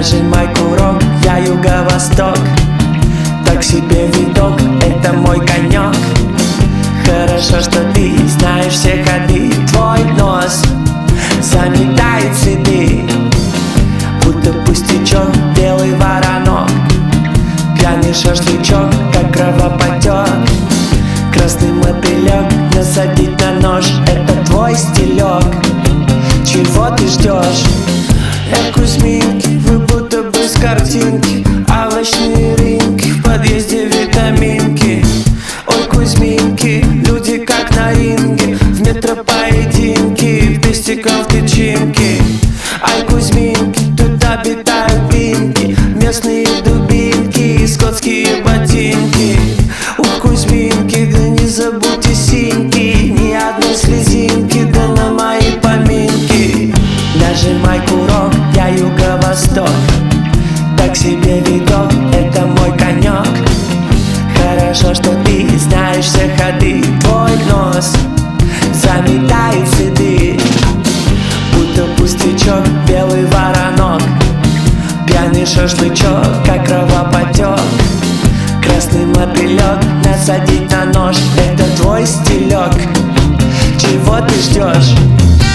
Нажимай курок, я юго-восток. Так себе видок, это мой конек. Хорошо, что ты знаешь все ходы. Твой нос заметает следы, будто пустячок, белый воронок. Пьяный шашлычок, как кровопотек. Красный мотылек, насадить на нож, это твой стилек. Чего ты ждешь? Кузьминки, вы будто бы с картинки. Овощные рынки, в подъезде витаминки. Ой, Кузьминки, люди как на ринге. В метро поединки, в пестиках тычинки. Ай, Кузьминки, тут обитают пинки. Местные дубинки, скотские ботинки. Ух, Кузьминки, да не забудьте синьки. Ни одной слезинки, да на мои поминки. Нажимай курок, я юго-восток. Так себе видок, это мой конек. Хорошо, что ты знаешь все ходы. Твой нос заметает следы, будто пустячок, белый воронок. Пьяный шашлычок, как кровопотек. Красный мотылек, насадить на нож, это твой стилек. Чего ты ждешь?